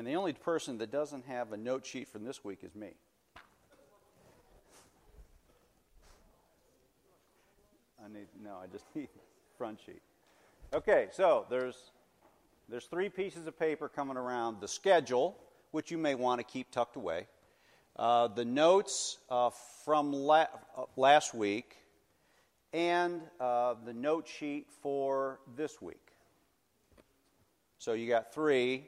And the only person that doesn't have a note sheet from this week is me. I just need front sheet. Okay, so there's 3 pieces of paper coming around. The schedule, which you may want to keep tucked away. The notes from last week, and the note sheet for this week. So you got 3.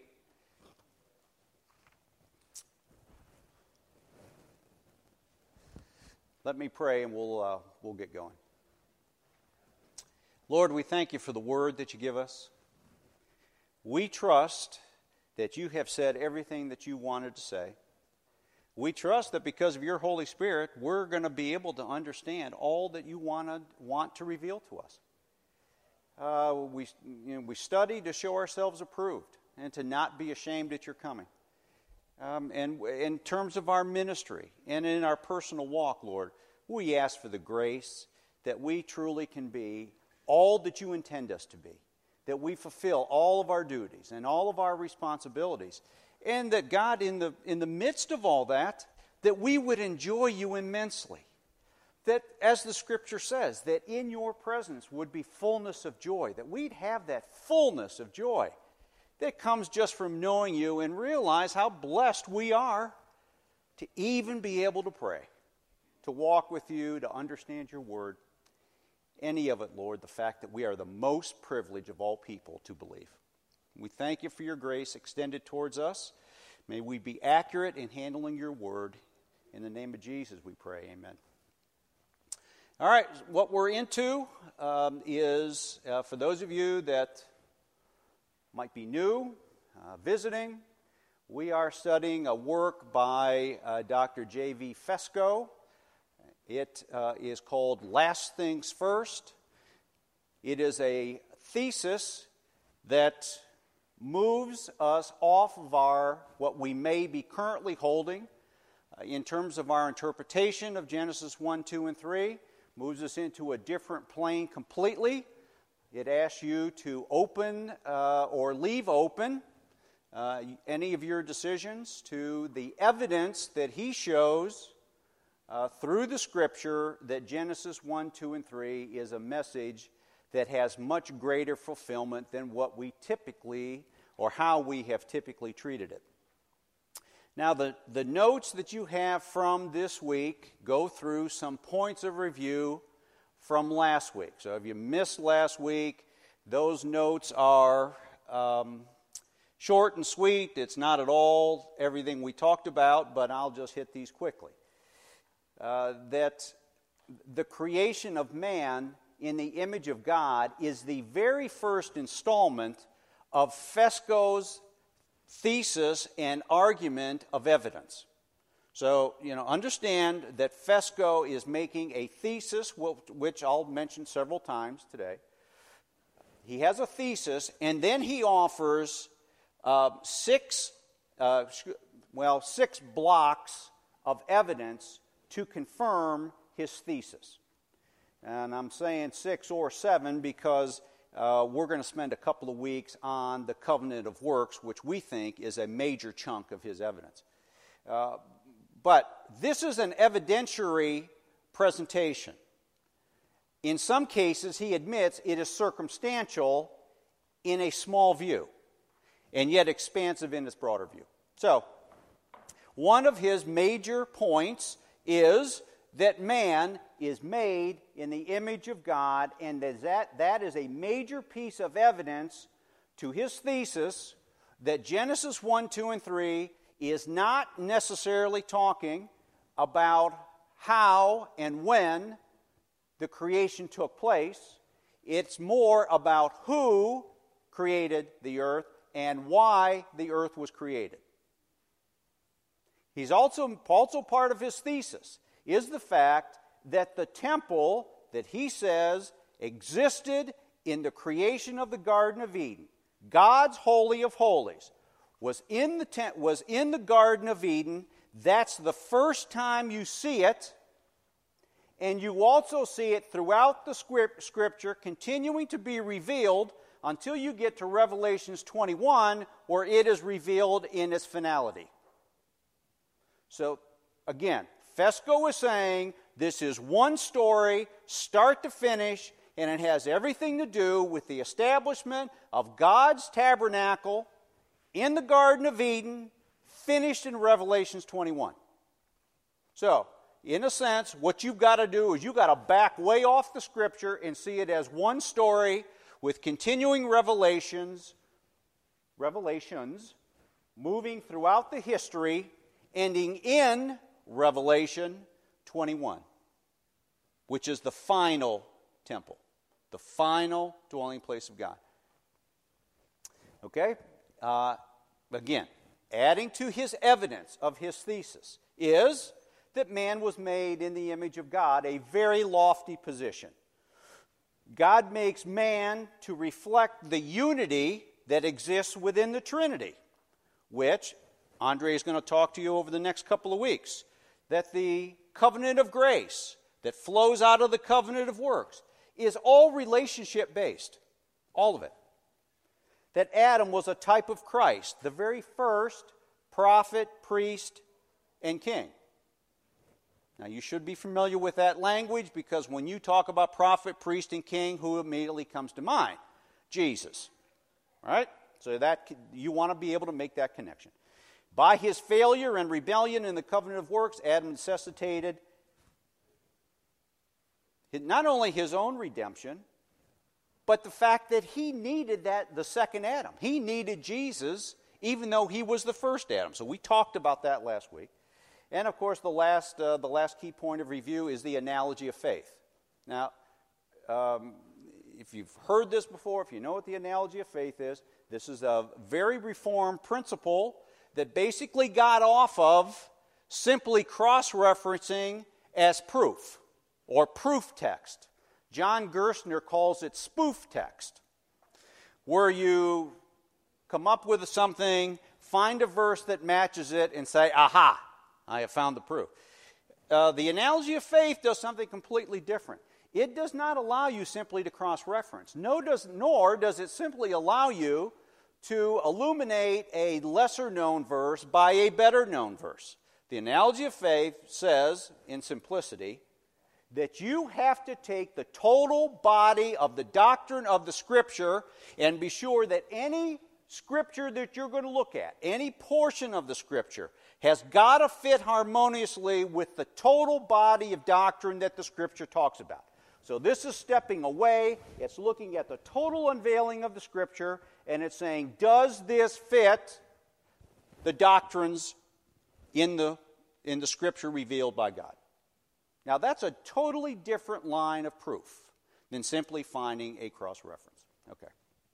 Let me pray and we'll get going. Lord, we thank you for the word that you give us. We trust that you have said everything that you wanted to say. We trust that because of your Holy Spirit, we're going to be able to understand all that you want to reveal to us. We study to show ourselves approved and to not be ashamed at your coming. And in terms of our ministry and in our personal walk, Lord, we ask for the grace that we truly can be all that you intend us to be, that we fulfill all of our duties and all of our responsibilities, and that God, in the midst of all that we would enjoy you immensely. That, as the Scripture says, that in your presence would be fullness of joy, that we'd have that fullness of joy that comes just from knowing you and realize how blessed we are to even be able to pray, to walk with you, to understand your word. Any of it, Lord, the fact that we are the most privileged of all people to believe. We thank you for your grace extended towards us. May we be accurate in handling your word. In the name of Jesus we pray, amen. All right, what we're into is, for those of you that might be new, visiting, we are studying a work by Dr. J.V. Fesko. It is called Last Things First. It is a thesis that moves us off of what we may be currently holding in terms of our interpretation of Genesis 1, 2, and 3, moves us into a different plane completely. It asks you to open or leave open any of your decisions to the evidence that he shows through the Scripture that Genesis 1, 2, and 3 is a message that has much greater fulfillment than what we typically, or how we have typically treated it. Now, the notes that you have from this week go through some points of review from last week. So if you missed last week, those notes are short and sweet. It's not at all everything we talked about, but I'll just hit these quickly. That the creation of man in the image of God is the very first installment of Fesko's thesis and argument of evidence. So, understand that Fesko is making a thesis, which I'll mention several times today. He has a thesis, and then he offers 6 blocks of evidence to confirm his thesis. And I'm saying 6 or 7 because we're going to spend a couple of weeks on the covenant of works, which we think is a major chunk of his evidence. But this is an evidentiary presentation. In some cases, he admits it is circumstantial in a small view, and yet expansive in its broader view. So, one of his major points is that man is made in the image of God, and that is a major piece of evidence to his thesis that Genesis 1, 2, and 3 is not necessarily talking about how and when the creation took place. It's more about who created the earth and why the earth was created. He's also part of his thesis is the fact that the temple that he says existed in the creation of the Garden of Eden, God's Holy of Holies, was in the Garden of Eden. That's the first time you see it, and you also see it throughout the Scripture continuing to be revealed until you get to Revelations 21, where it is revealed in its finality. So, again, Fesco is saying this is one story, start to finish, and it has everything to do with the establishment of God's tabernacle in the Garden of Eden, finished in Revelations 21. So, in a sense, what you've got to do is you've got to back way off the Scripture and see it as one story with continuing revelations moving throughout the history, ending in Revelation 21, which is the final temple, the final dwelling place of God. Okay? Again, adding to his evidence of his thesis is that man was made in the image of God, a very lofty position. God makes man to reflect the unity that exists within the Trinity, which Andre is going to talk to you over the next couple of weeks, that the covenant of grace that flows out of the covenant of works is all relationship-based, all of it. That Adam was a type of Christ, the very first prophet, priest, and king. Now, you should be familiar with that language because when you talk about prophet, priest, and king, who immediately comes to mind? Jesus. Right? So that you want to be able to make that connection. By his failure and rebellion in the covenant of works, Adam necessitated not only his own redemption, but the fact that he needed the second Adam. He needed Jesus, even though he was the first Adam. So we talked about that last week. And, of course, the last key point of review is the analogy of faith. Now, if you've heard this before, if you know what the analogy of faith is, this is a very Reformed principle that basically got off of simply cross-referencing as proof or proof text. John Gerstner calls it spoof text, where you come up with something, find a verse that matches it, and say, aha, I have found the proof. The analogy of faith does something completely different. It does not allow you simply to cross-reference, nor does it simply allow you to illuminate a lesser-known verse by a better-known verse. The analogy of faith says, in simplicity, that you have to take the total body of the doctrine of the Scripture and be sure that any Scripture that you're going to look at, any portion of the Scripture, has got to fit harmoniously with the total body of doctrine that the Scripture talks about. So this is stepping away. It's looking at the total unveiling of the Scripture, and it's saying, does this fit the doctrines in the Scripture revealed by God? Now, that's a totally different line of proof than simply finding a cross-reference. Okay.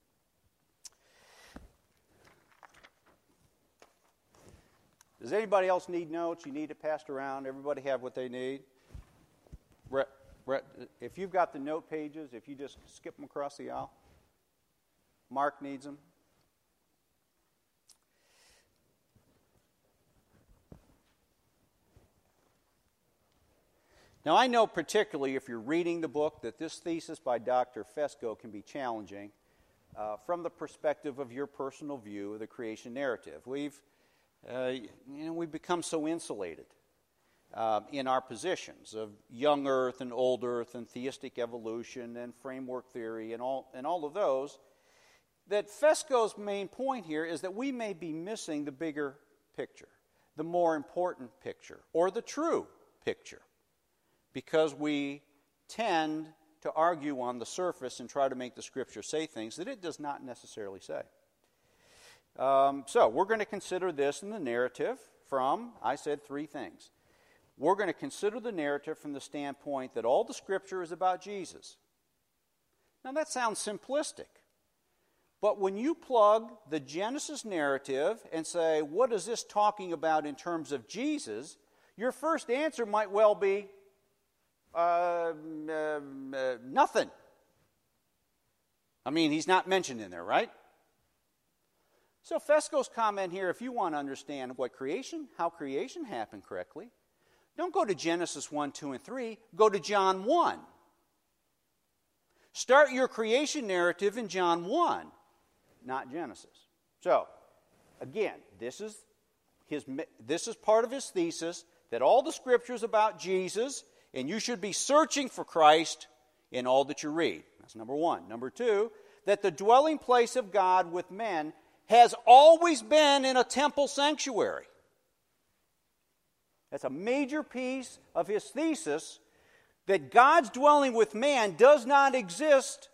Does anybody else need notes? You need it passed around? Everybody have what they need? Brett, if you've got the note pages, if you just skip them across the aisle. Mark needs them. Now, I know particularly if you're reading the book that this thesis by Dr. Fesco can be challenging from the perspective of your personal view of the creation narrative. We've become so insulated in our positions of young earth and old earth and theistic evolution and framework theory and all of those, that Fesco's main point here is that we may be missing the bigger picture, the more important picture, or the true picture, because we tend to argue on the surface and try to make the Scripture say things that it does not necessarily say. So we're going to consider this in the narrative from, I said, three things. We're going to consider the narrative from the standpoint that all the Scripture is about Jesus. Now that sounds simplistic, but when you plug the Genesis narrative and say, what is this talking about in terms of Jesus, your first answer might well be, nothing. I mean, he's not mentioned in there, right? So Fesco's comment here, if you want to understand how creation happened correctly, don't go to Genesis 1, 2, and 3. Go to John 1. Start your creation narrative in John 1, not Genesis. So, again, this is part of his thesis, that all the Scriptures about Jesus, and you should be searching for Christ in all that you read. That's number one. Number two, that the dwelling place of God with men has always been in a temple sanctuary. That's a major piece of his thesis, that God's dwelling with man does not exist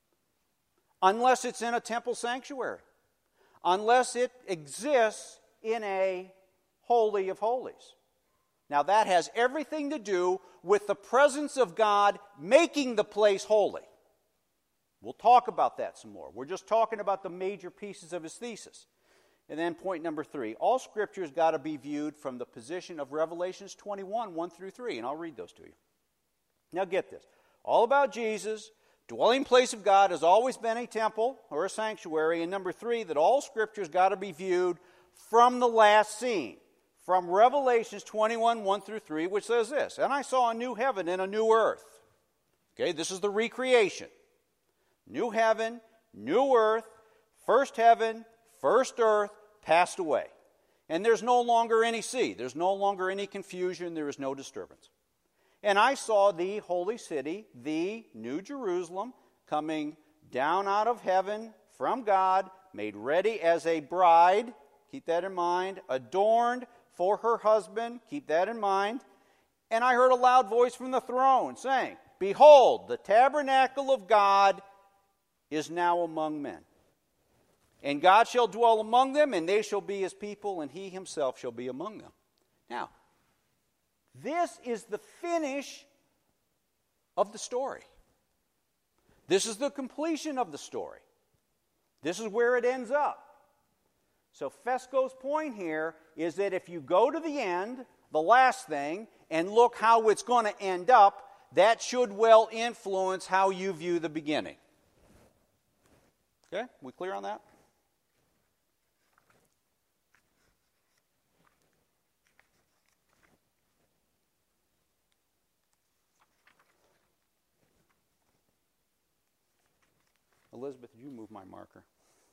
unless it's in a temple sanctuary, unless it exists in a holy of holies. Now that has everything to do with the presence of God making the place holy. We'll talk about that some more. We're just talking about the major pieces of his thesis. And then point number 3, all Scripture has got to be viewed from the position of Revelations 21, 1 through 3, and I'll read those to you. Now get this. All about Jesus, dwelling place of God has always been a temple or a sanctuary. And number 3, that all Scripture has got to be viewed from the last scene, from Revelations 21, 1 through 3, which says this, and I saw a new heaven and a new earth. Okay, this is the recreation. New heaven, new earth, first heaven, first earth passed away. And there's no longer any sea. There's no longer any confusion. There is no disturbance. And I saw the holy city, the New Jerusalem, coming down out of heaven from God, made ready as a bride, keep that in mind, adorned for her husband, keep that in mind. And I heard a loud voice from the throne saying, behold, the tabernacle of God is now among men. And God shall dwell among them, and they shall be his people, and he himself shall be among them. Now, this is the finish of the story. This is the completion of the story. This is where it ends up. So Fesco's point here is that if you go to the end, the last thing, and look how it's going to end up, that should well influence how you view the beginning. Okay? We clear on that? Elizabeth, did you move my marker?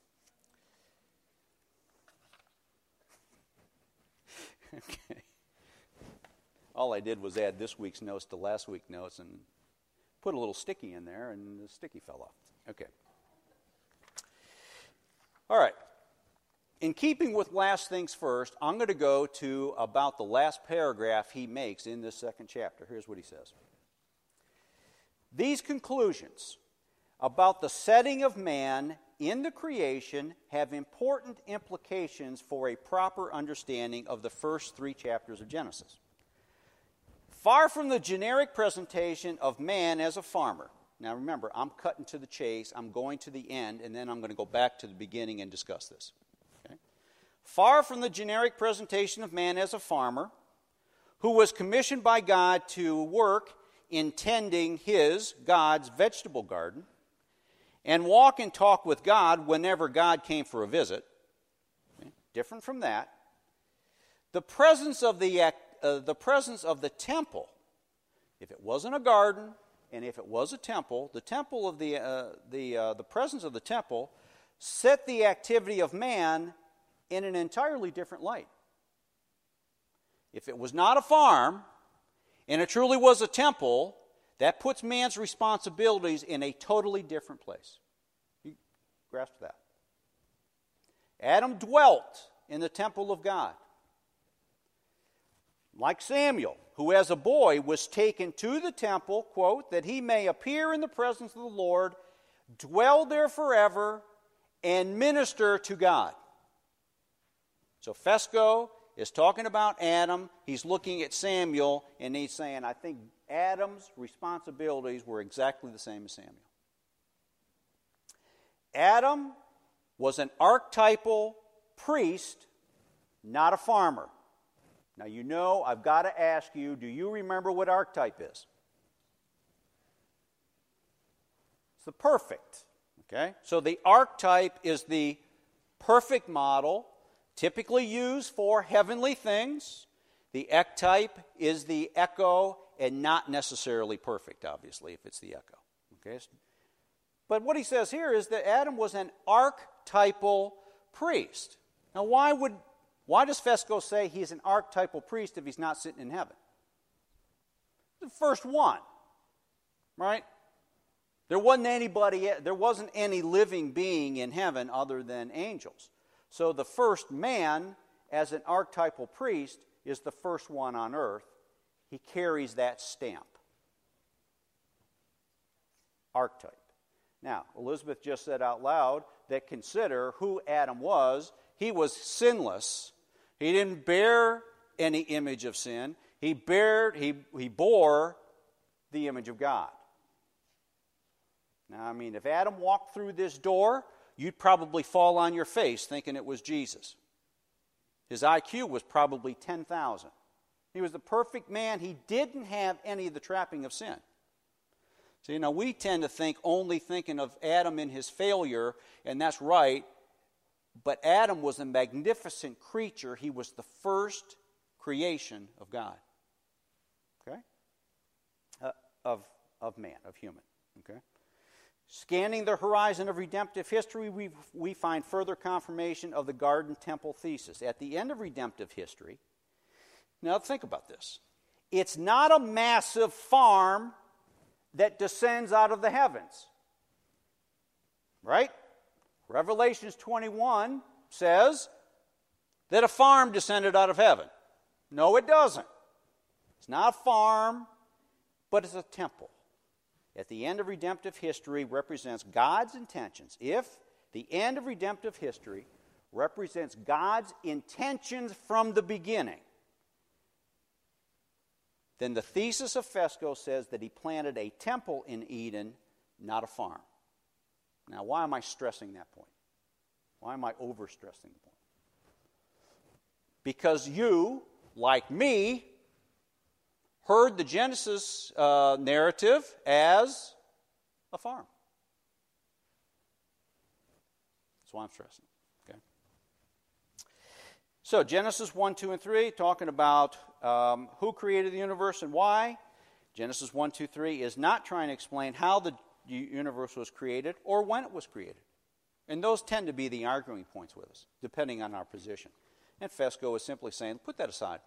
Okay. All I did was add this week's notes to last week's notes and put a little sticky in there, and the sticky fell off. Okay. All right. In keeping with last things first, I'm going to go to about the last paragraph he makes in this second chapter. Here's what he says. These conclusions about the setting of man in the creation have important implications for a proper understanding of the first 3 chapters of Genesis. Far from the generic presentation of man as a farmer. Now remember, I'm cutting to the chase, I'm going to the end, and then I'm going to go back to the beginning and discuss this. Okay? Far from the generic presentation of man as a farmer, who was commissioned by God to work in tending God's vegetable garden, and walk and talk with God whenever God came for a visit. Okay? Different from that. The presence of the temple, if it wasn't a garden and if it was a temple, the presence of the temple set the activity of man in an entirely different light. If it was not a farm and it truly was a temple, that puts man's responsibilities in a totally different place. You grasp that? Adam dwelt in the temple of God. Like Samuel, who as a boy was taken to the temple, quote, that he may appear in the presence of the Lord, dwell there forever, and minister to God. So Fesco is talking about Adam. He's looking at Samuel, and he's saying, I think Adam's responsibilities were exactly the same as Samuel. Adam was an archetypal priest, not a farmer. Now you know I've got to ask you, do you remember what archetype is? It's the perfect. Okay? So the archetype is the perfect model, typically used for heavenly things. The ectype is the echo, and not necessarily perfect, obviously, if it's the echo. Okay? But what he says here is that Adam was an archetypal priest. Now, why does Fesco say he's an archetypal priest if he's not sitting in heaven? The first one, right? There wasn't any living being in heaven other than angels. So the first man, as an archetypal priest, is the first one on earth. He carries that stamp. Archetype. Now, Elizabeth just said out loud that consider who Adam was. He was sinless. He didn't bear any image of sin. He bore the image of God. Now, I mean, if Adam walked through this door, you'd probably fall on your face thinking it was Jesus. His IQ was probably 10,000. He was the perfect man. He didn't have any of the trapping of sin. So, we tend to thinking of Adam in his failure, and that's right. But Adam was a magnificent creature. He was the first creation of God. Okay? Of man, of human. Okay? Scanning the horizon of redemptive history, we find further confirmation of the garden temple thesis. At the end of redemptive history, now think about this. It's not a massive farm that descends out of the heavens. Right? Revelations 21 says that a farm descended out of heaven. No, it doesn't. It's not a farm, but it's a temple. At the end of redemptive history represents God's intentions. If the end of redemptive history represents God's intentions from the beginning, then the thesis of Fesco says that he planted a temple in Eden, not a farm. Now, why am I stressing that point? Why am I overstressing the point? Because you, like me, heard the Genesis narrative as a farm. That's why I'm stressing. Okay. So Genesis 1, 2, and 3, talking about who created the universe and why. Genesis 1, 2, 3 is not trying to explain how the universe was created or when it was created. And those tend to be the arguing points with us, depending on our position. And Fesco is simply saying, put that aside.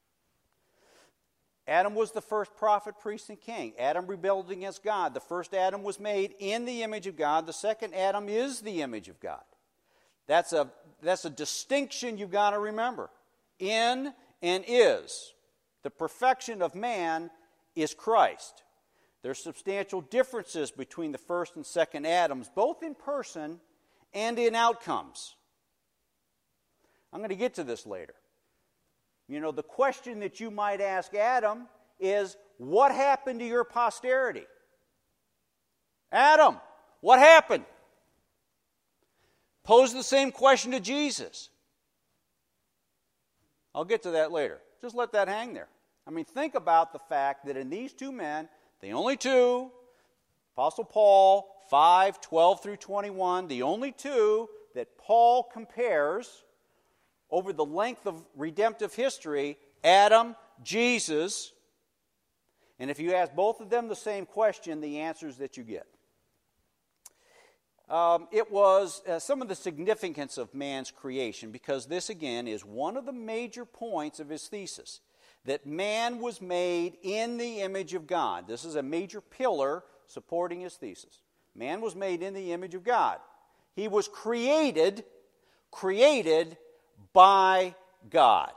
Adam was the first prophet, priest, and king. Adam rebelled against God. The first Adam was made in the image of God. The second Adam is the image of God. That's a distinction you've got to remember. In and is. The perfection of man is Christ. There's substantial differences between the first and second Adams, both in person and in outcomes. I'm going to get to this later. The question that you might ask Adam is, what happened to your posterity? Adam, what happened? Pose the same question to Jesus. I'll get to that later. Just let that hang there. I mean, think about the fact that in these two men, the only two, Apostle Paul, 5, 12 through 21, the only two that Paul compares over the length of redemptive history, Adam, Jesus. And if you ask both of them the same question, the answers that you get. It was some of the significance of man's creation, because this, again, is one of the major points of his thesis, that man was made in the image of God. This is a major pillar supporting his thesis. Man was made in the image of God. He was created by God.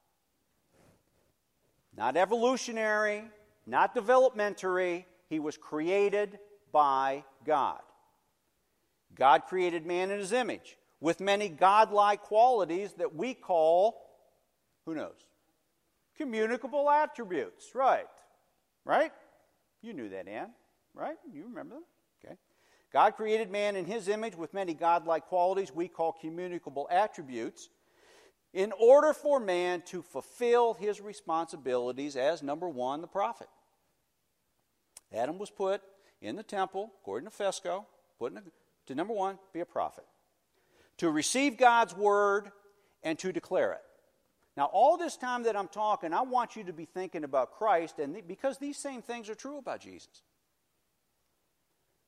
Not evolutionary, not developmentary. He was created by God. God created man in his image with many godlike qualities that we call, who knows? Communicable attributes. Right? You knew that, Ann. Right? You remember them? Okay. God created man in his image with many godlike qualities we call communicable attributes, in order for man to fulfill his responsibilities as, number one, the prophet. Adam was put in the temple, according to Fesco, to, number one, be a prophet. To receive God's word and to declare it. Now, all this time that I'm talking, I want you to be thinking about Christ, and because these same things are true about Jesus.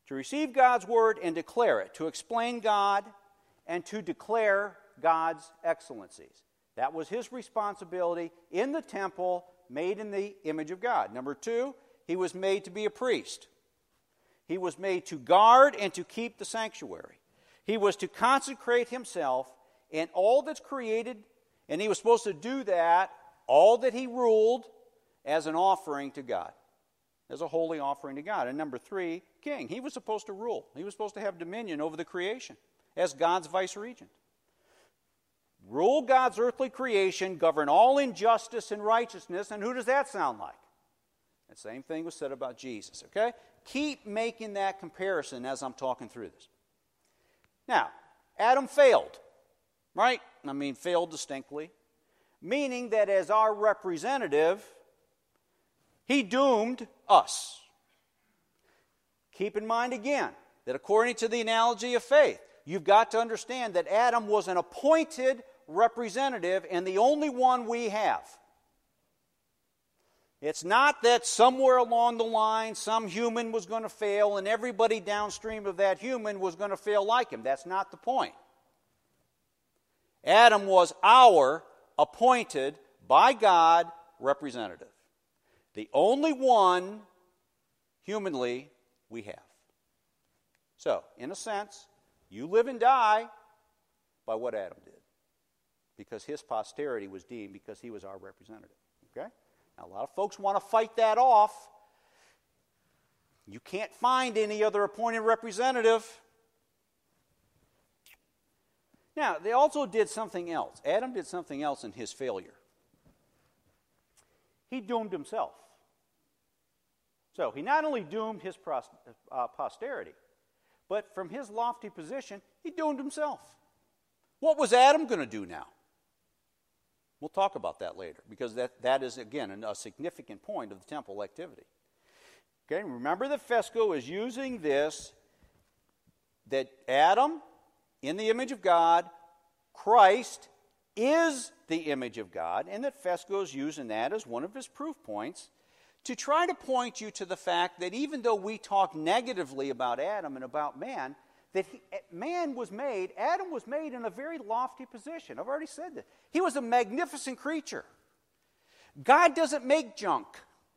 To receive God's word and declare it, to explain God and to declare God's excellencies. That was his responsibility in the temple made in the image of God. Number 2, he was made to be a priest. He was made to guard and to keep the sanctuary. He was to consecrate himself and all that's created, and he was supposed to do that, all that he ruled, as an offering to God, as a holy offering to God. And number 3, king. He was supposed to rule. He was supposed to have dominion over the creation as God's vice-regent. Rule God's earthly creation, govern all injustice and righteousness, and who does that sound like? The same thing was said about Jesus, okay? Keep making that comparison as I'm talking through this. Now, Adam failed, right? I mean, failed distinctly, meaning that as our representative, he doomed us. Keep in mind again that according to the analogy of faith, you've got to understand that Adam was an appointed representative and the only one we have. It's not that somewhere along the line some human was going to fail and everybody downstream of that human was going to fail like him. That's not the point. Adam was our appointed by God representative. The only one humanly we have. So, in a sense, you live and die by what Adam did. Because his posterity was deemed because he was our representative. Okay? Now, a lot of folks want to fight that off. You can't find any other appointed representative. Now, they also did something else. Adam did something else in his failure. He doomed himself. So, he not only doomed his posterity, but from his lofty position, he doomed himself. What was Adam going to do now? We'll talk about that later, because that is, again, a significant point of the temple activity. Okay, remember that Fesco is using this, that Adam, in the image of God, Christ is the image of God, and that Fesco is using that as one of his proof points to try to point you to the fact that even though we talk negatively about Adam and about man, that Adam was made in a very lofty position. I've already said that. He was a magnificent creature. God doesn't make junk.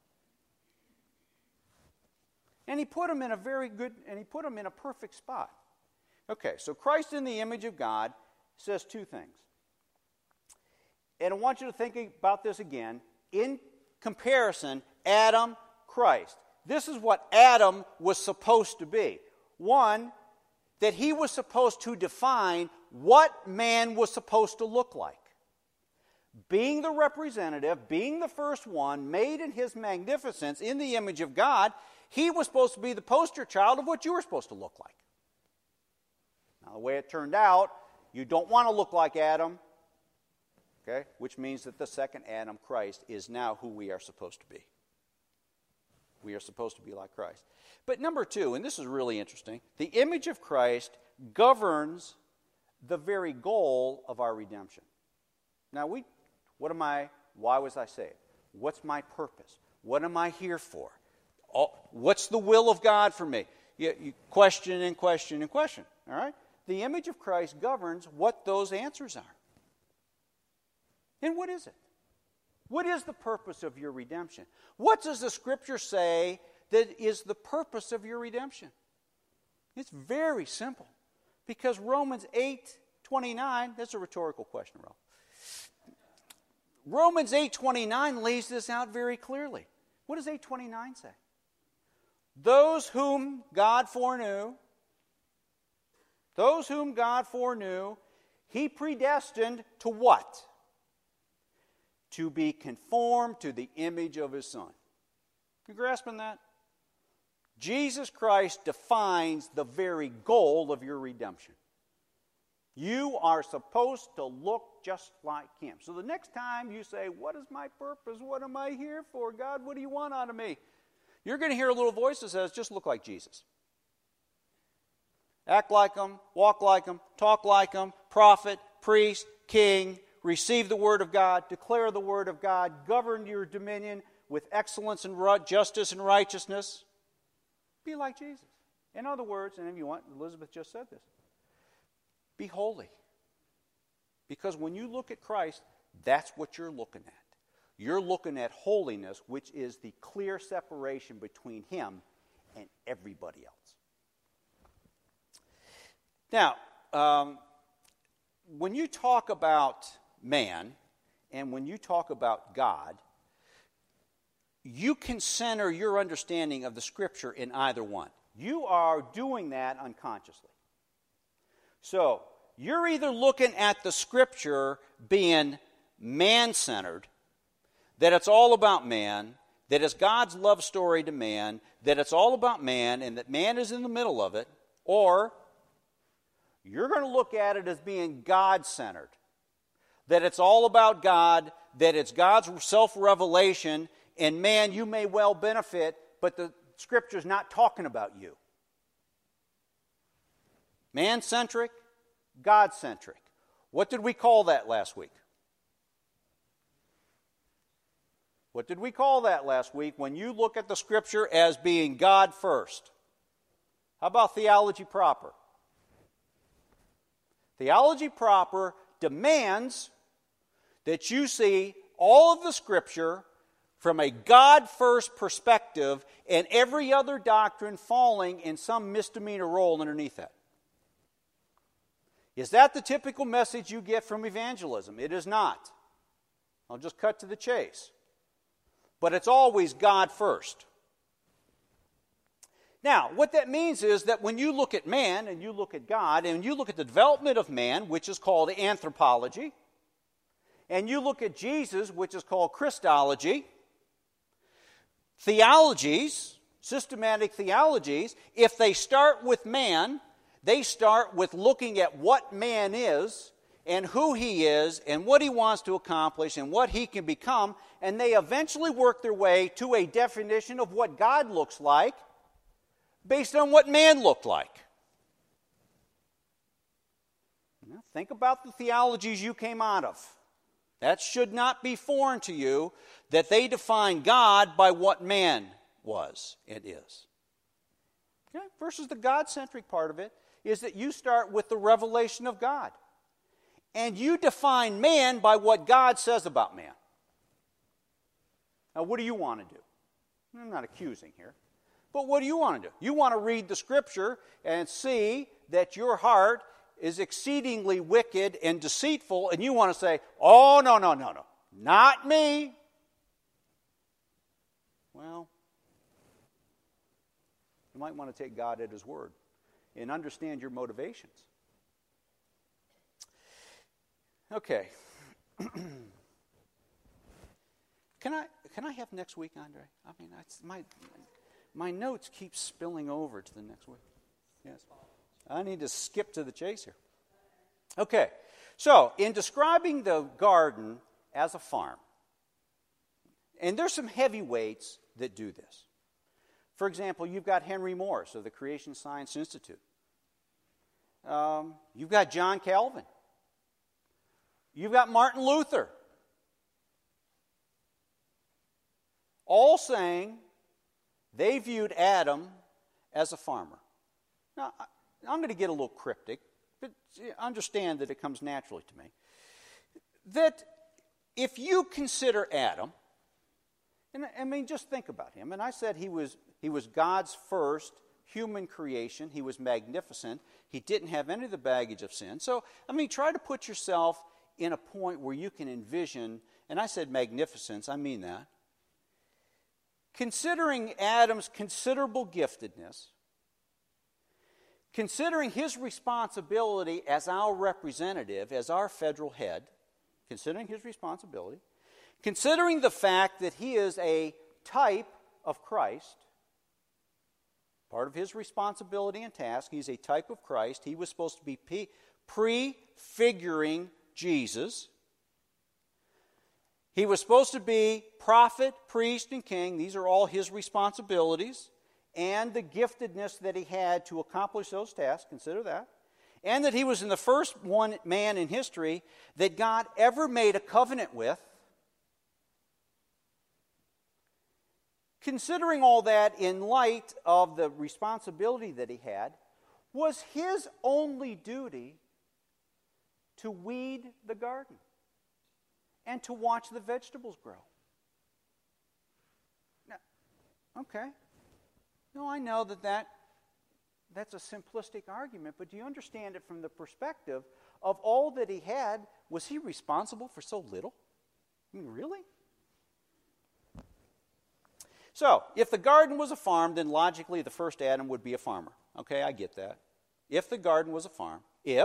And he put him in a perfect spot. Okay, so Christ in the image of God says 2 things. And I want you to think about this again. In comparison, Adam, Christ. This is what Adam was supposed to be. 1, that he was supposed to define what man was supposed to look like. Being the representative, being the first one, made in his magnificence in the image of God, he was supposed to be the poster child of what you were supposed to look like. Now, the way it turned out, you don't want to look like Adam, okay? Which means that the second Adam, Christ, is now who we are supposed to be. We are supposed to be like Christ. But number 2, and this is really interesting, the image of Christ governs the very goal of our redemption. Now, why was I saved? What's my purpose? What am I here for? What's the will of God for me? You question and question and question, all right? The image of Christ governs what those answers are. And what is it? What is the purpose of your redemption? What does the Scripture say that is the purpose of your redemption? It's very simple. Because Romans 8:29, that's a rhetorical question, Ralph. Romans 8:29 lays this out very clearly. What does 8:29 say? Those whom God foreknew, he predestined to what? To be conformed to the image of his Son. You grasping that? Jesus Christ defines the very goal of your redemption. You are supposed to look just like him. So the next time you say, what is my purpose? What am I here for? God, what do you want out of me? You're going to hear a little voice that says, just look like Jesus. Act like him, walk like him, talk like him, prophet, priest, king, receive the word of God, declare the word of God, govern your dominion with excellence and justice and righteousness. Be like Jesus. In other words, and if you want, Elizabeth just said this, be holy. Because when you look at Christ, that's what you're looking at. You're looking at holiness, which is the clear separation between him and everybody else. Now, when you talk about man and when you talk about God, you can center your understanding of the Scripture in either one. You are doing that unconsciously. So, you're either looking at the Scripture being man-centered, that it's all about man, that it's God's love story to man, that it's all about man, and that man is in the middle of it, or you're going to look at it as being God-centered, that it's all about God, that it's God's self-revelation, and man, you may well benefit, but the Scripture's not talking about you. Man-centric, God-centric. What did we call that last week? What did we call that last week when you look at the Scripture as being God first? How about theology proper? Theology proper demands that you see all of the Scripture from a God-first perspective and every other doctrine falling in some misdemeanor role underneath that. Is that the typical message you get from evangelism? It is not. I'll just cut to the chase. But it's always God first. Now, what that means is that when you look at man and you look at God and you look at the development of man, which is called anthropology, and you look at Jesus, which is called Christology, theologies, systematic theologies, if they start with man, they start with looking at what man is and who he is and what he wants to accomplish and what he can become, and they eventually work their way to a definition of what God looks like based on what man looked like. Now, think about the theologies you came out of. That should not be foreign to you, that they define God by what man was and is. Okay? Versus the God-centric part of it is that you start with the revelation of God. And you define man by what God says about man. Now, what do you want to do? I'm not accusing here. But what do you want to do? You want to read the Scripture and see that your heart is exceedingly wicked and deceitful, and you want to say, oh, no, not me. Well, you might want to take God at His word and understand your motivations. Okay. Can I have next week, Andre? I mean, my notes keep spilling over to the next week. Yes. I need to skip to the chase here. Okay. So, in describing the garden as a farm, and there's some heavyweights that do this. For example, you've got Henry Morris of the Creation Science Institute. You've got John Calvin. You've got Martin Luther. All saying they viewed Adam as a farmer. Now, I'm going to get a little cryptic, but understand that it comes naturally to me. That if you consider Adam, and I mean, just think about him. And I said he was God's first human creation. He was magnificent. He didn't have any of the baggage of sin. So, I mean, try to put yourself in a point where you can envision, and I said magnificence, I mean that. Considering Adam's considerable giftedness, considering his responsibility as our representative, as our federal head, considering his responsibility, considering the fact that he is a type of Christ, part of his responsibility and task, he's a type of Christ. He was supposed to be prefiguring Jesus. He was supposed to be prophet, priest, and king. These are all his responsibilities. And the giftedness that he had to accomplish those tasks, consider that. And that he was in the first one man in history that God ever made a covenant with. considering all that in light of the responsibility that he had, was his only duty to weed the garden and to watch the vegetables grow. Now, okay. No, I know that's a simplistic argument, but do you understand it from the perspective of all that he had? Was he responsible for so little? I mean, really? So, if the garden was a farm, then logically the first Adam would be a farmer. Okay, I get that. If the garden was a farm,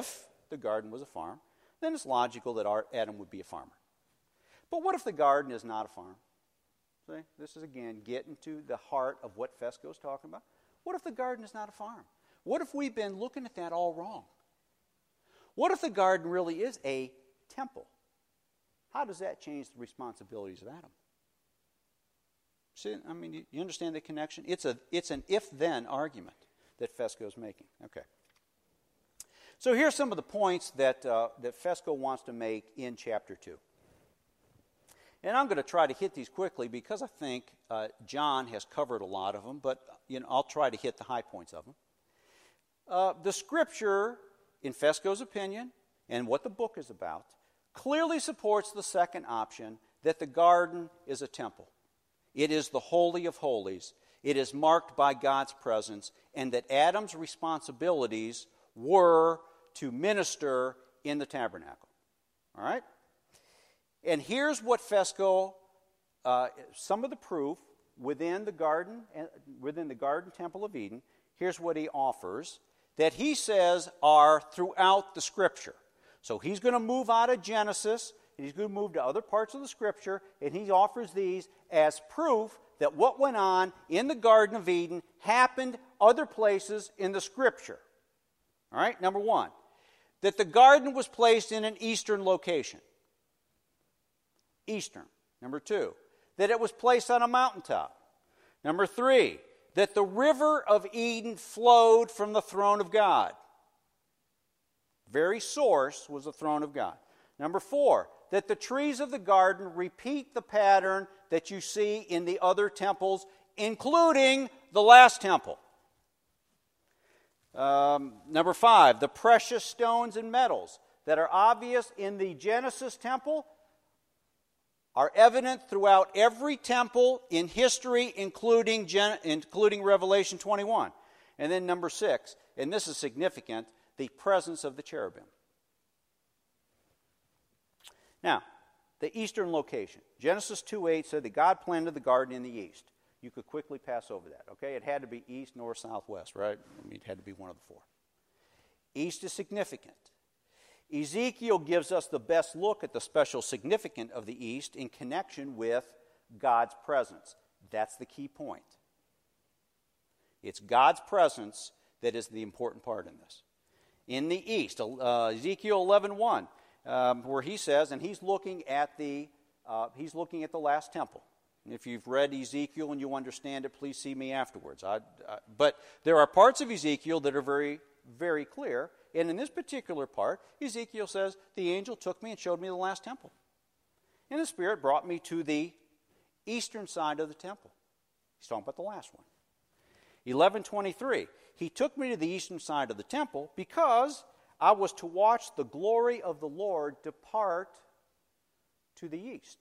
then it's logical that Adam would be a farmer. But what if the garden is not a farm? See, this is again getting to the heart of what Fesco's talking about. What if the garden is not a farm? What if we've been looking at that all wrong? What if the garden really is a temple? How does that change the responsibilities of Adam? See, I mean, you understand the connection? It's an if-then argument that Fesco's making. Okay. So here's some of the points that Fesco wants to make in chapter 2. And I'm going to try to hit these quickly because I think John has covered a lot of them, but I'll try to hit the high points of them. The Scripture, in Fesco's opinion, and what the book is about, clearly supports the second option, that the garden is a temple. It is the Holy of Holies. It is marked by God's presence, and that Adam's responsibilities were to minister in the tabernacle. All right? And here's what Fesco, some of the proof within the garden temple of Eden, here's what he offers that he says are throughout the Scripture. So he's going to move out of Genesis, and he's going to move to other parts of the Scripture, and he offers these as proof that what went on in the Garden of Eden happened other places in the Scripture. All right, number one, that the garden was placed in an eastern location. Eastern. Number two, that it was placed on a mountaintop. Number three, that the river of Eden flowed from the throne of God. Very source was the throne of God. Number four, that the trees of the garden repeat the pattern that you see in the other temples, including the last temple. Number five, the precious stones and metals that are obvious in the Genesis temple are evident throughout every temple in history, including Revelation 21. And then number six, and this is significant, the presence of the cherubim. Now, the eastern location. Genesis 2:8 said that God planted the garden in the east. You could quickly pass over that, okay? It had to be east, north, south, west, right? I mean, it had to be one of the four. East is significant. Ezekiel gives us the best look at the special significance of the east in connection with God's presence. That's the key point. It's God's presence that is the important part in this. In the east, Ezekiel 11:1, where he says, and he's looking at the last temple. If you've read Ezekiel and you understand it, please see me afterwards. But there are parts of Ezekiel that are very, very clear. And in this particular part, Ezekiel says, the angel took me and showed me the last temple. And the Spirit brought me to the eastern side of the temple. He's talking about the last one. 11:23, he took me to the eastern side of the temple because I was to watch the glory of the Lord depart to the east.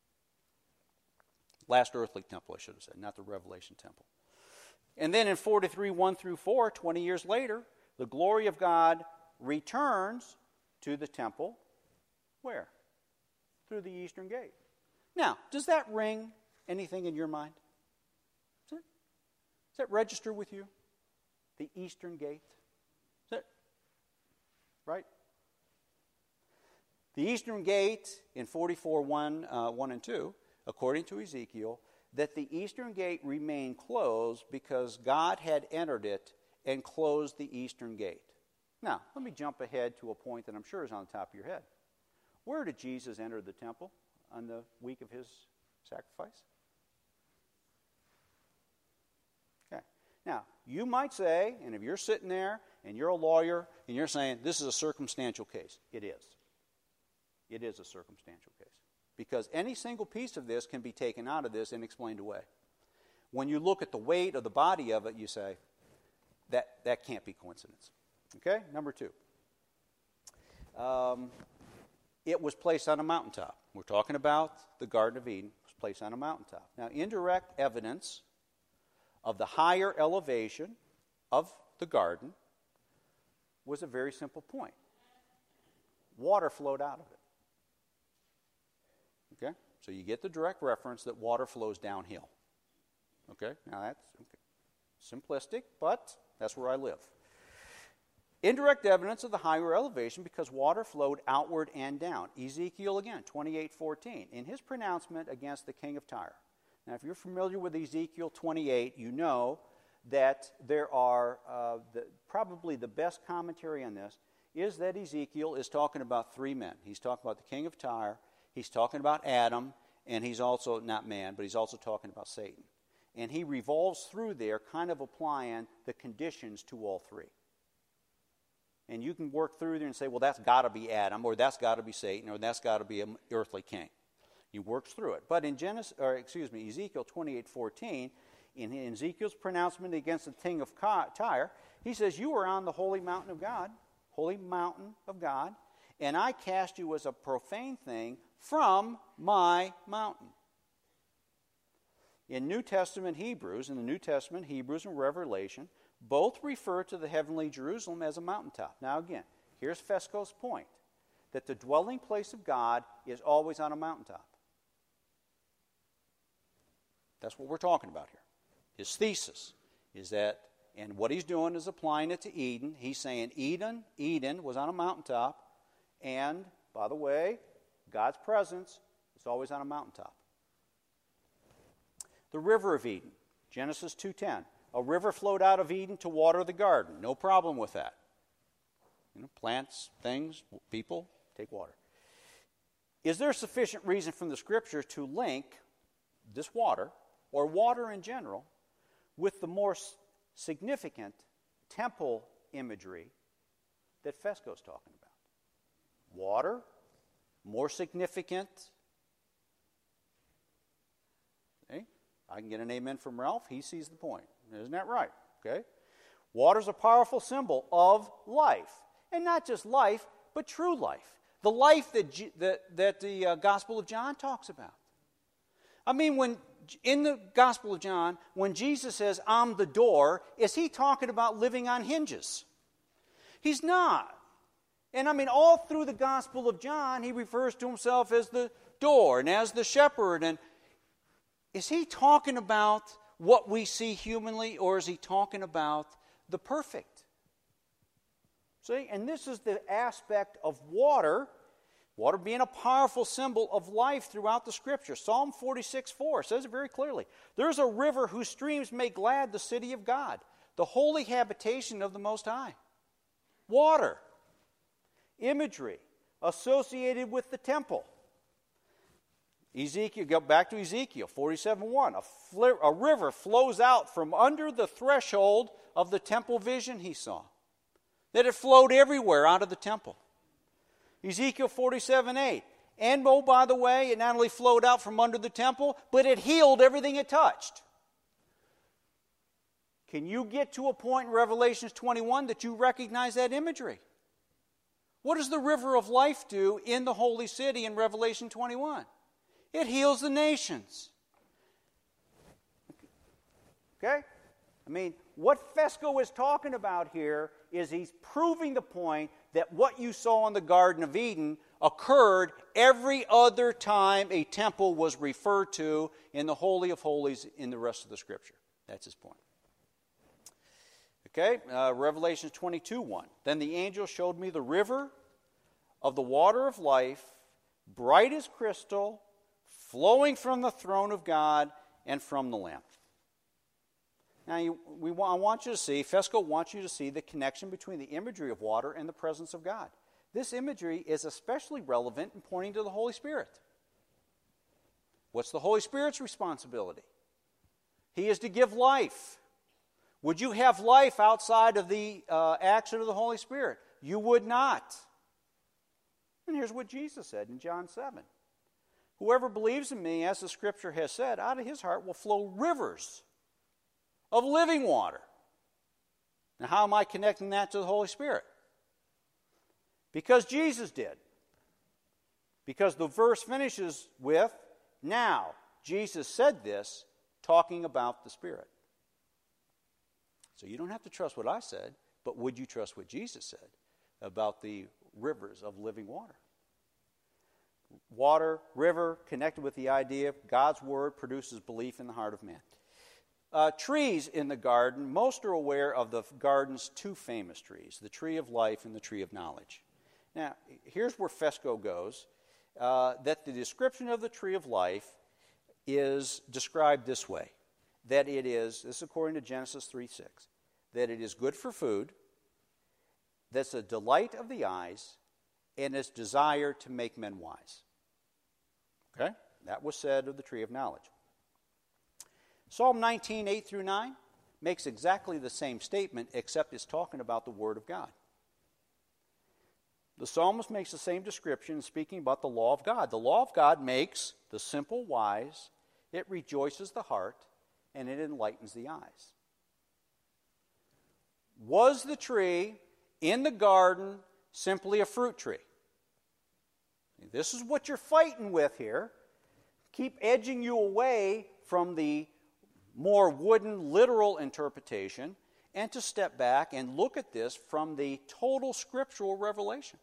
Last earthly temple, I should have said, not the Revelation temple. And then in 43:1-4, 20 years later, the glory of God returns to the temple. Where? Through the eastern gate. Now, does that ring anything in your mind? Does that register with you? The eastern gate? Is that right? The eastern gate in 44:1-2, according to Ezekiel, that the eastern gate remained closed because God had entered it and closed the eastern gate. Now, let me jump ahead to a point that I'm sure is on the top of your head. Where did Jesus enter the temple on the week of his sacrifice? Okay. Now, you might say, and if you're sitting there and you're a lawyer and you're saying this is a circumstantial case, it is. It is a circumstantial case. Because any single piece of this can be taken out of this and explained away. When you look at the weight of the body of it, you say, that can't be coincidence. Okay, number 2. It was placed on a mountaintop. We're talking about the Garden of Eden. It was placed on a mountaintop. Now, indirect evidence of the higher elevation of the garden was a very simple point. Water flowed out of it. Okay? So you get the direct reference that water flows downhill. Okay? Now that's simplistic, but that's where I live. Indirect evidence of the higher elevation because water flowed outward and down. Ezekiel again, 28:14, in his pronouncement against the king of Tyre. Now, if you're familiar with Ezekiel 28, you know that there are probably the best commentary on this is that Ezekiel is talking about 3 men. He's talking about the king of Tyre, he's talking about Adam, and he's also, not man, but he's also talking about Satan. And he revolves through there, kind of applying the conditions to all 3. And you can work through there and say, well, that's got to be Adam, or that's got to be Satan, or that's got to be an earthly king. He works through it. But in Ezekiel 28:14, in Ezekiel's pronouncement against the king of Tyre, he says, you are on the holy mountain of God, and I cast you as a profane thing from my mountain. In the New Testament Hebrews and Revelation, both refer to the heavenly Jerusalem as a mountaintop. Now again, here's Fesco's point, that the dwelling place of God is always on a mountaintop. That's what we're talking about here. His thesis is that, and what he's doing is applying it to Eden. He's saying Eden was on a mountaintop, and, by the way, God's presence is always on a mountaintop. The river of Eden, Genesis 2:10. A river flowed out of Eden to water the garden. No problem with that. Plants, things, people, take water. Is there sufficient reason from the Scripture to link this water, or water in general, with the more significant temple imagery that Fesco's talking about? Water, more significant. Okay? I can get an amen from Ralph. He sees the point. Isn't that right? Okay. Water's a powerful symbol of life. And not just life, but true life. The life that the Gospel of John talks about. I mean, when in the Gospel of John, when Jesus says, I'm the door, is he talking about living on hinges? He's not. And I mean, all through the Gospel of John, he refers to himself as the door and as the shepherd. And is he talking about what we see humanly, or is he talking about the perfect? See, and this is the aspect of water being a powerful symbol of life throughout the Scripture. Psalm 46:4 says it very clearly. There's a river whose streams make glad the city of God, the holy habitation of the Most High. Water, imagery associated with the temple. Go back to Ezekiel 47:1. A river flows out from under the threshold of the temple vision he saw. That it flowed everywhere out of the temple. Ezekiel 47:8. And oh, by the way, it not only flowed out from under the temple, but it healed everything it touched. Can you get to a point in Revelation 21 that you recognize that imagery? What does the river of life do in the holy city in Revelation 21? It heals the nations. Okay? I mean, what Fesco is talking about here is he's proving the point that what you saw in the Garden of Eden occurred every other time a temple was referred to in the Holy of Holies in the rest of the Scripture. That's his point. Okay, Revelation 22:1. Then the angel showed me the river of the water of life, bright as crystal, flowing from the throne of God and from the Lamb. Now, I want you to see, Fesco wants you to see the connection between the imagery of water and the presence of God. This imagery is especially relevant in pointing to the Holy Spirit. What's the Holy Spirit's responsibility? He is to give life. Would you have life outside of the action of the Holy Spirit? You would not. And here's what Jesus said in John 7. Whoever believes in me, as the Scripture has said, out of his heart will flow rivers of living water. Now, how am I connecting that to the Holy Spirit? Because Jesus did. Because the verse finishes with, now, Jesus said this, talking about the Spirit. So you don't have to trust what I said, but would you trust what Jesus said about the rivers of living water? Water, river, connected with the idea of God's Word produces belief in the heart of man. Trees in the garden, most are aware of the garden's two famous trees, the tree of life and the tree of knowledge. Now, here's where Fesco goes, that the description of the tree of life is described this way, that it is, this is according to Genesis 3:6, that it is good for food, that's a delight of the eyes, and its desire to make men wise. Okay? That was said of the tree of knowledge. Psalm 19, 8 through 9 makes exactly the same statement, except it's talking about the Word of God. The psalmist makes the same description, speaking about the law of God. The law of God makes the simple wise, it rejoices the heart, and it enlightens the eyes. Was the tree in the garden simply a fruit tree? This is what you're fighting with here. Keep edging you away from the more wooden, literal interpretation, and to step back and look at this from the total scriptural revelation.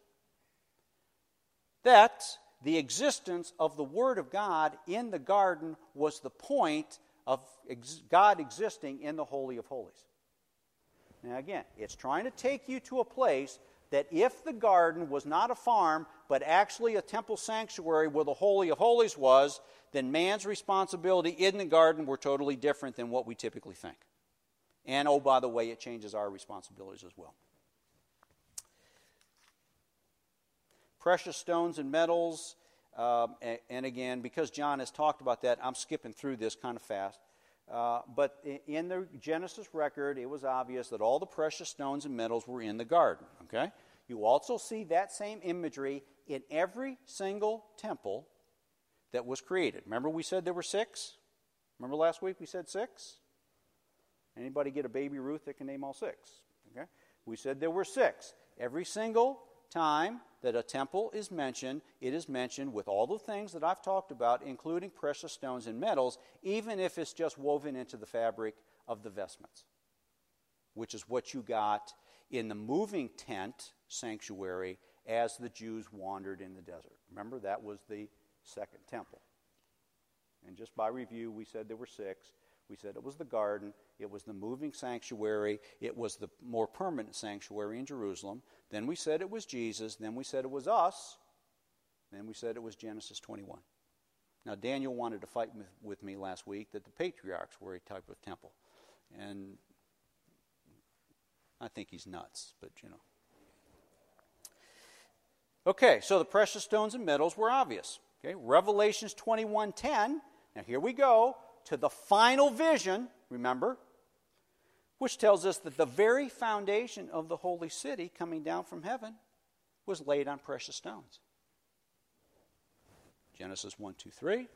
That the existence of the Word of God in the garden was the point of God existing in the Holy of Holies. Now again, it's trying to take you to a place that if the garden was not a farm, but actually a temple sanctuary where the Holy of Holies was, then man's responsibility in the garden were totally different than what we typically think. And, oh, by the way, it changes our responsibilities as well. Precious stones and metals, and again, because John has talked about that, I'm skipping through this kind of fast. But in the Genesis record, it was obvious that all the precious stones and metals were in the garden. Okay? You also see that same imagery in every single temple that was created. Remember we said there were 6? Remember last week we said 6? Anybody get a baby Ruth that can name all 6? Okay? We said there were 6. Every single time that a temple is mentioned, it is mentioned with all the things that I've talked about, including precious stones and metals, even if it's just woven into the fabric of the vestments, which is what you got in the moving tent sanctuary as the Jews wandered in the desert. Remember, that was the second temple. And just by review, we said there were 6. We said it was the garden, it was the moving sanctuary, it was the more permanent sanctuary in Jerusalem. Then we said it was Jesus, then we said it was us, then we said it was Genesis 21. Now, Daniel wanted to fight with me last week that the patriarchs were a type of temple. And I think he's nuts, but you know. Okay, so the precious stones and metals were obvious. Okay, Revelations 21:10. Now here we go to the final vision, remember, which tells us that the very foundation of the holy city coming down from heaven was laid on precious stones. Genesis 1, 2, 3.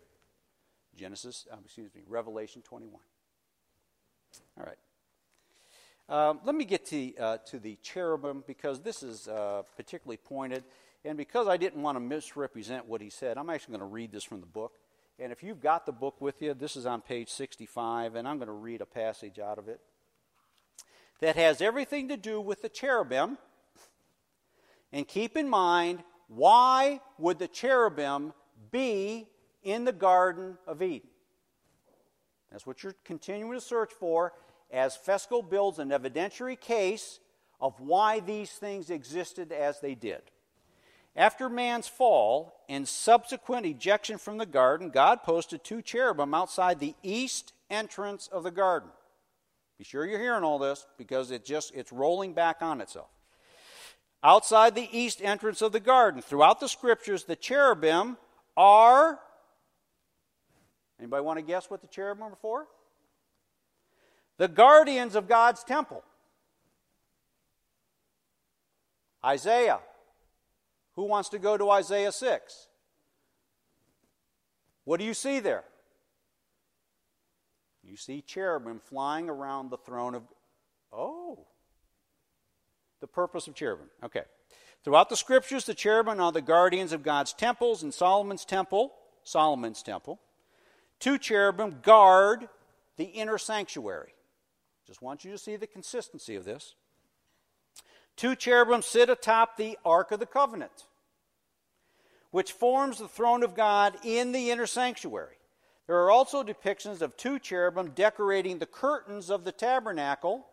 Revelation 21. All right. Let me get to the cherubim, because this is particularly pointed, and because I didn't want to misrepresent what he said, I'm actually going to read this from the book. And if you've got the book with you, this is on page 65, and I'm going to read a passage out of it that has everything to do with the cherubim. And keep in mind, why would the cherubim be in the Garden of Eden? That's what you're continuing to search for as Fesco builds an evidentiary case of why these things existed as they did. After man's fall and subsequent ejection from the garden, God posted 2 cherubim outside the east entrance of the garden. Be sure you're hearing all this, because it's rolling back on itself. Outside the east entrance of the garden. Throughout the scriptures, the cherubim are... Anybody want to guess what the cherubim are for? The guardians of God's temple. Isaiah. Who wants to go to Isaiah 6? What do you see there? You see cherubim flying around the throne of... Oh. The purpose of cherubim. Okay. Throughout the Scriptures, the cherubim are the guardians of God's temples. In Solomon's temple, 2 cherubim guard the inner sanctuary. Just want you to see the consistency of this. 2 cherubim sit atop the Ark of the Covenant, which forms the throne of God in the inner sanctuary. There are also depictions of 2 cherubim decorating the curtains of the tabernacle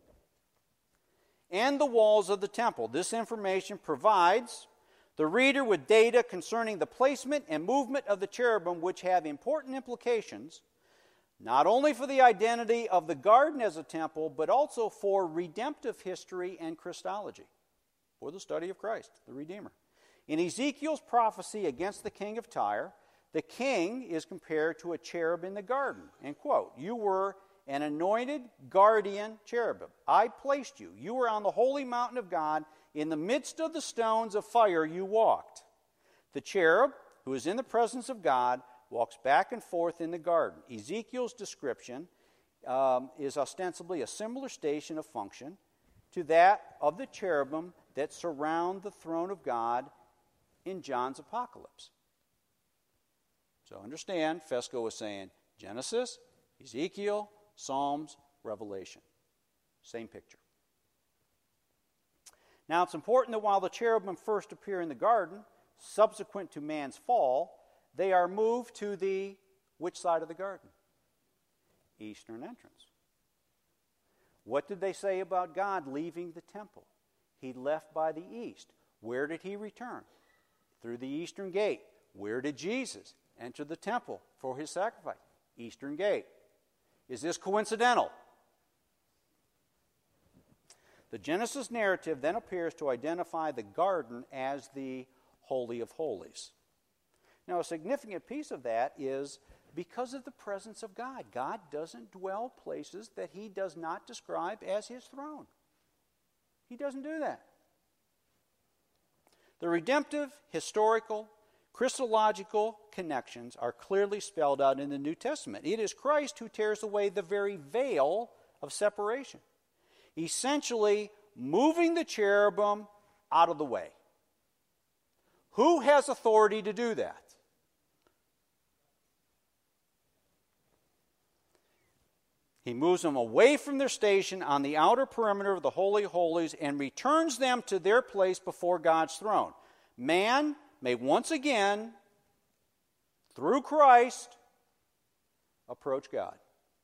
and the walls of the temple. This information provides the reader with data concerning the placement and movement of the cherubim, which have important implications not only for the identity of the garden as a temple, but also for redemptive history and Christology, for the study of Christ, the Redeemer. In Ezekiel's prophecy against the king of Tyre, the king is compared to a cherub in the garden. And quote, "You were an anointed guardian cherubim. I placed you. You were on the holy mountain of God. In the midst of the stones of fire you walked." The cherub, who is in the presence of God, walks back and forth in the garden. Ezekiel's description is ostensibly a similar station of function to that of the cherubim that surround the throne of God in John's Apocalypse. So understand, Fesco was saying Genesis, Ezekiel, Psalms, Revelation. Same picture. Now it's important that while the cherubim first appear in the garden, subsequent to man's fall, they are moved to the, which side of the garden? Eastern entrance. What did they say about God leaving the temple? He left by the east. Where did he return? Through the eastern gate. Where did Jesus enter the temple for his sacrifice? Eastern gate. Is this coincidental? The Genesis narrative then appears to identify the garden as the Holy of Holies. Now, a significant piece of that is because of the presence of God. God doesn't dwell places that he does not describe as his throne. He doesn't do that. The redemptive, historical, Christological connections are clearly spelled out in the New Testament. It is Christ who tears away the very veil of separation, essentially moving the cherubim out of the way. Who has authority to do that? He moves them away from their station on the outer perimeter of the Holy of Holies and returns them to their place before God's throne. Man may once again, through Christ, approach God.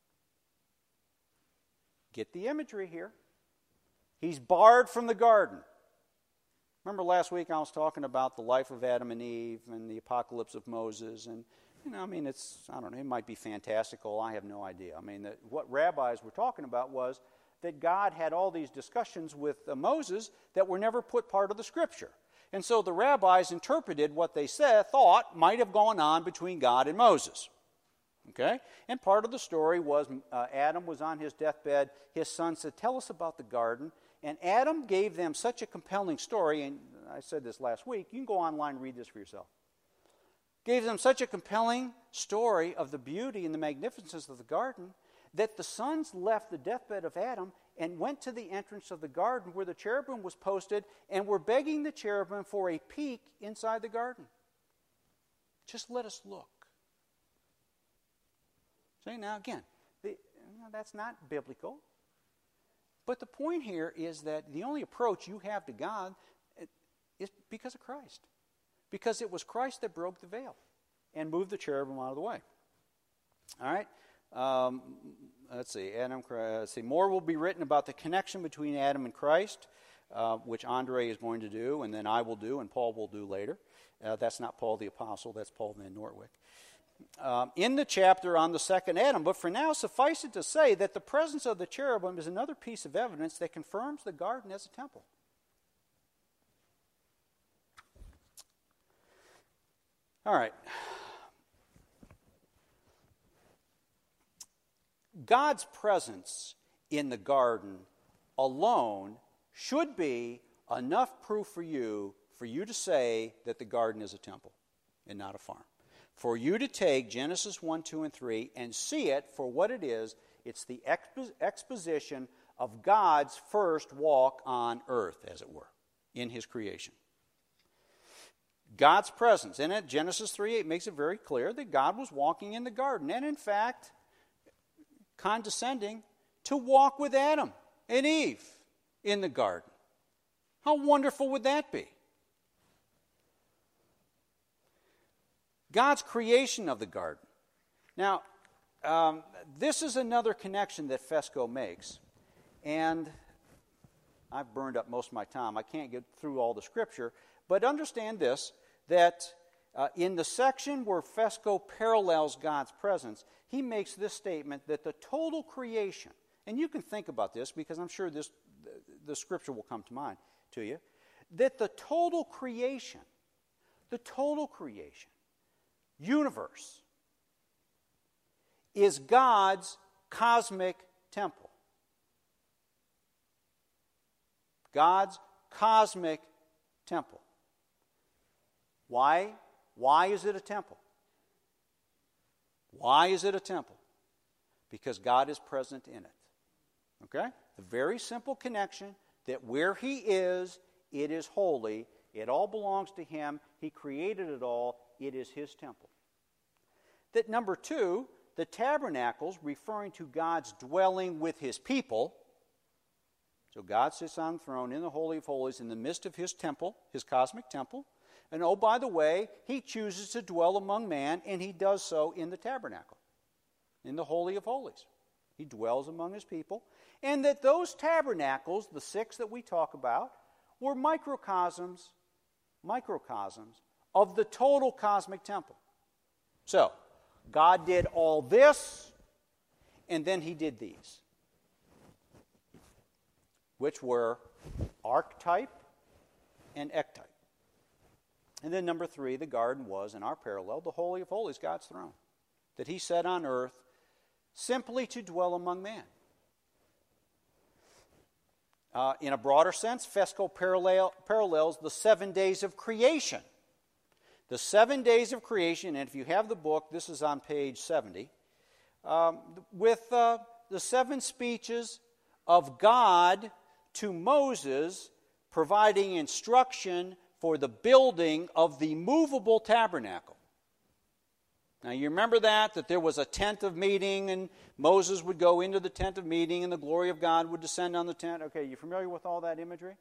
Get the imagery here. He's barred from the garden. Remember last week I was talking about the life of Adam and Eve and the apocalypse of Moses, and it might be fantastical. I have no idea. What rabbis were talking about was that God had all these discussions with Moses that were never put part of the Scripture. And so the rabbis interpreted what they thought might have gone on between God and Moses. Okay? And part of the story was Adam was on his deathbed. His son said, "Tell us about the garden." And Adam gave them such a compelling story, and I said this last week. You can go online and read this for yourself. Gave them such a compelling story of the beauty and the magnificence of the garden that the sons left the deathbed of Adam and went to the entrance of the garden where the cherubim was posted and were begging the cherubim for a peek inside the garden. Just let us look. See, now again, that's not biblical. But the point here is that the only approach you have to God is because of Christ. Because it was Christ that broke the veil and moved the cherubim out of the way. All right? Let's see. More will be written about the connection between Adam and Christ, which Andre is going to do, and then I will do, and Paul will do later. That's not Paul the Apostle, that's Paul Van Nortwick. In the chapter on the second Adam. But for now, suffice it to say that the presence of the cherubim is another piece of evidence that confirms the garden as a temple. All right. God's presence in the garden alone should be enough proof for you to say that the garden is a temple and not a farm. for you to take Genesis 1, 2, and 3 and see it for what it is. It's the exposition of God's first walk on earth, as it were, in His creation. God's presence in it, Genesis 3:8 makes it very clear that God was walking in the garden, and in fact, condescending to walk with Adam and Eve in the garden. How wonderful would that be? God's creation of the garden. Now, this is another connection that Fesco makes, and I've burned up most of my time. I can't get through all the scripture, but understand this, that in the section where Fesco parallels God's presence, he makes this statement that the total creation, and you can think about this because I'm sure the scripture will come to mind to you, that the total creation, universe, is God's cosmic temple. God's cosmic temple. Why? Why is it a temple? Why is it a temple? Because God is present in it. Okay? The very simple connection that where He is, it is holy. It all belongs to Him. He created it all. It is His temple. That number two, the tabernacles, referring to God's dwelling with His people. So God sits on the throne in the Holy of Holies in the midst of His temple, His cosmic temple. And oh, by the way, He chooses to dwell among man, and He does so in the tabernacle, in the Holy of Holies. He dwells among His people. And that those tabernacles, the 6 that we talk about, were microcosms of the total cosmic temple. So, God did all this, and then He did these, which were archetype and ectype. And then number 3, the garden was, in our parallel, the Holy of Holies, God's throne, that He set on earth simply to dwell among man. In a broader sense, Fesco parallels the 7 days of creation. The 7 days of creation, and if you have the book, this is on page 70, with the 7 speeches of God to Moses, providing instruction for the building of the movable tabernacle. Now you remember that there was a tent of meeting, and Moses would go into the tent of meeting, and the glory of God would descend on the tent. Okay, you familiar with all that imagery?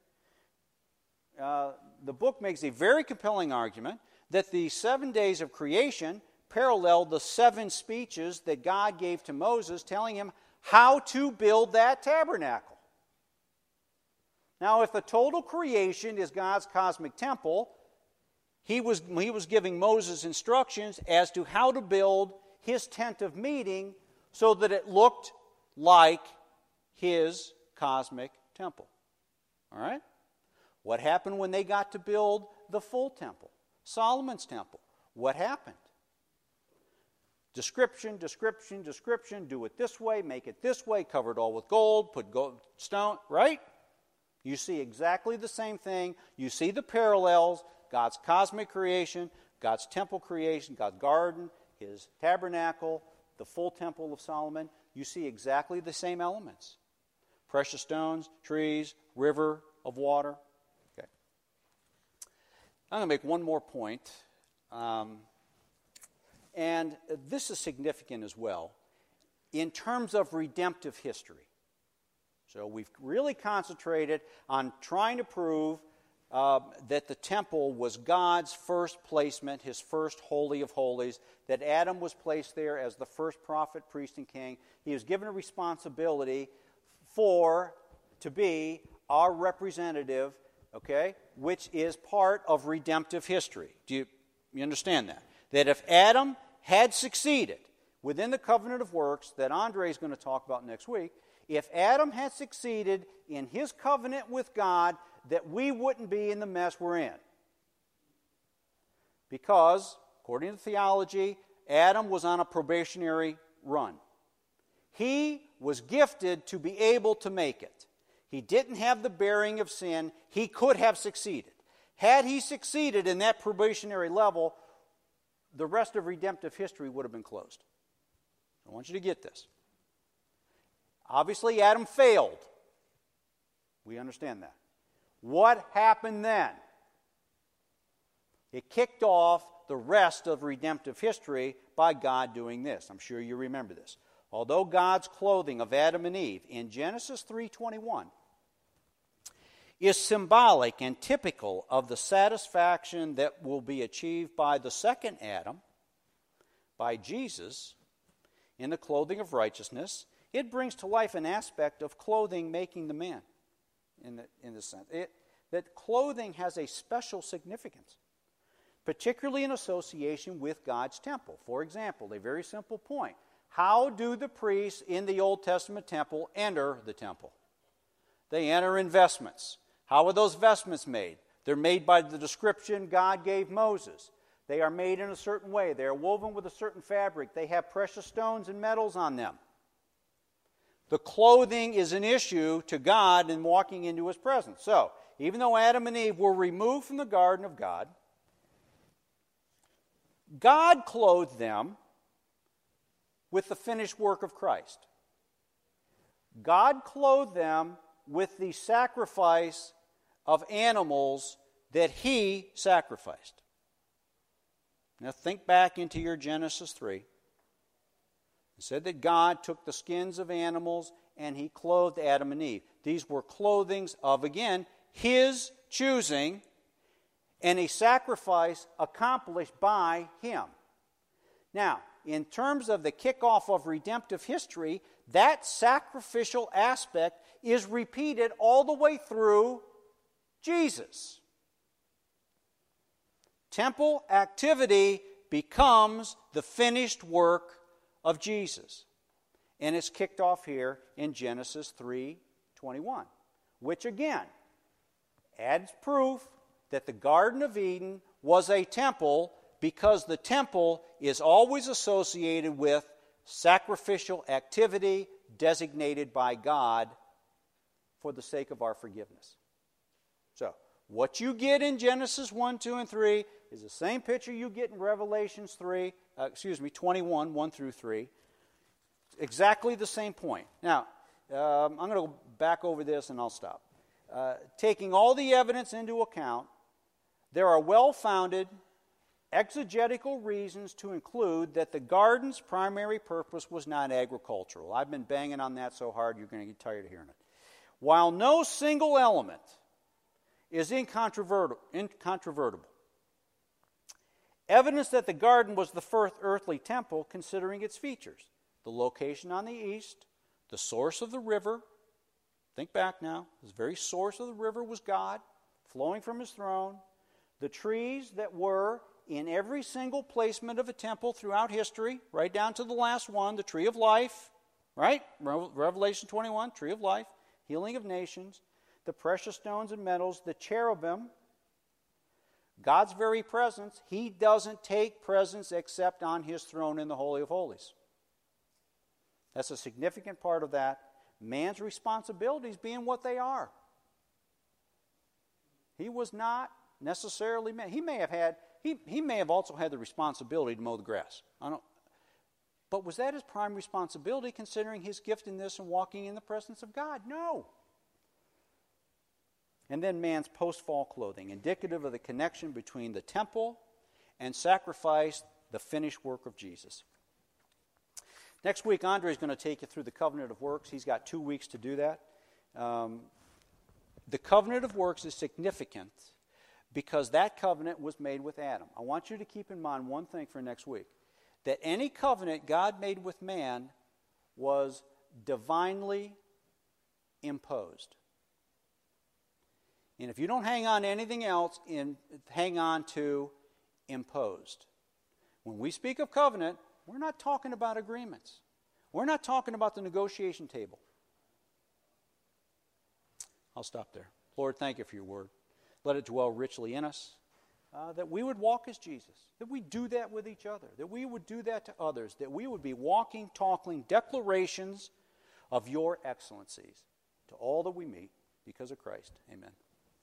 The book makes a very compelling argument that the 7 days of creation paralleled the 7 speeches that God gave to Moses, telling him how to build that tabernacle. Now, if the total creation is God's cosmic temple, he was giving Moses instructions as to how to build his tent of meeting so that it looked like his cosmic temple. All right? What happened when they got to build the full temple? Solomon's temple. What happened? Description, do it this way, make it this way, cover it all with gold, put gold stone, right? You see exactly the same thing. You see the parallels, God's cosmic creation, God's temple creation, God's garden, His tabernacle, the full temple of Solomon. You see exactly the same elements. Precious stones, trees, river of water. Okay. I'm going to make one more point. And this is significant as well in terms of redemptive history. So we've really concentrated on trying to prove that the temple was God's first placement, His first holy of holies, that Adam was placed there as the first prophet, priest, and king. He was given a responsibility to be our representative, okay, which is part of redemptive history. Do you understand that? That if Adam had succeeded within the covenant of works that Andre is going to talk about next week, if Adam had succeeded in his covenant with God, that we wouldn't be in the mess we're in. Because, according to theology, Adam was on a probationary run. He was gifted to be able to make it. He didn't have the bearing of sin. He could have succeeded. Had he succeeded in that probationary level, the rest of redemptive history would have been closed. I want you to get this. Obviously, Adam failed. We understand that. What happened then? It kicked off the rest of redemptive history by God doing this. I'm sure you remember this. Although God's clothing of Adam and Eve in Genesis 3:21 is symbolic and typical of the satisfaction that will be achieved by the second Adam, by Jesus, in the clothing of righteousness, it brings to life an aspect of clothing making the man, in the sense. That clothing has a special significance, particularly in association with God's temple. For example, a very simple point. How do the priests in the Old Testament temple enter the temple? They enter in vestments. How are those vestments made? They're made by the description God gave Moses. They are made in a certain way. They are woven with a certain fabric. They have precious stones and metals on them. The clothing is an issue to God in walking into His presence. So, even though Adam and Eve were removed from the garden of God, God clothed them with the finished work of Christ. God clothed them with the sacrifice of animals that He sacrificed. Now think back into your Genesis 3. It said that God took the skins of animals and He clothed Adam and Eve. These were clothings of, again, His choosing and a sacrifice accomplished by Him. Now, in terms of the kickoff of redemptive history, that sacrificial aspect is repeated all the way through Jesus. Temple activity becomes the finished work of Jesus. And it's kicked off here in Genesis 3:21, which again adds proof that the Garden of Eden was a temple, because the temple is always associated with sacrificial activity designated by God for the sake of our forgiveness. So, what you get in Genesis 1, 2, and 3 is the same picture you get in Revelations 21, 1 through 3. Exactly the same point. Now, I'm going to go back over this and I'll stop. Taking all the evidence into account, there are well-founded exegetical reasons to include that the garden's primary purpose was not agricultural. I've been banging on that so hard you're going to get tired of hearing it. While no single element is incontrovertible, evidence that the garden was the first earthly temple, considering its features: the location on the east, the source of the river. Think back now. The very source of the river was God, flowing from His throne. The trees that were in every single placement of a temple throughout history, right down to the last one, the tree of life, right? Revelation 21, tree of life, healing of nations, the precious stones and metals, the cherubim, God's very presence. He doesn't take presence except on His throne in the Holy of Holies. That's a significant part of that. Man's responsibilities being what they are. He was not necessarily man. He may have also had the responsibility to mow the grass. But was that his prime responsibility, considering his gift in this and walking in the presence of God? No. And then man's post-fall clothing, indicative of the connection between the temple and sacrifice, the finished work of Jesus. Next week, Andre is going to take you through the covenant of works. He's got 2 weeks to do that. The covenant of works is significant because that covenant was made with Adam. I want you to keep in mind one thing for next week, that any covenant God made with man was divinely imposed. And if you don't hang on to anything else, hang on to imposed. When we speak of covenant, we're not talking about agreements. We're not talking about the negotiation table. I'll stop there. Lord, thank you for your word. Let it dwell richly in us, that we would walk as Jesus, that we do that with each other, that we would do that to others, that we would be walking, talking declarations of your excellencies to all that we meet because of Christ. Amen.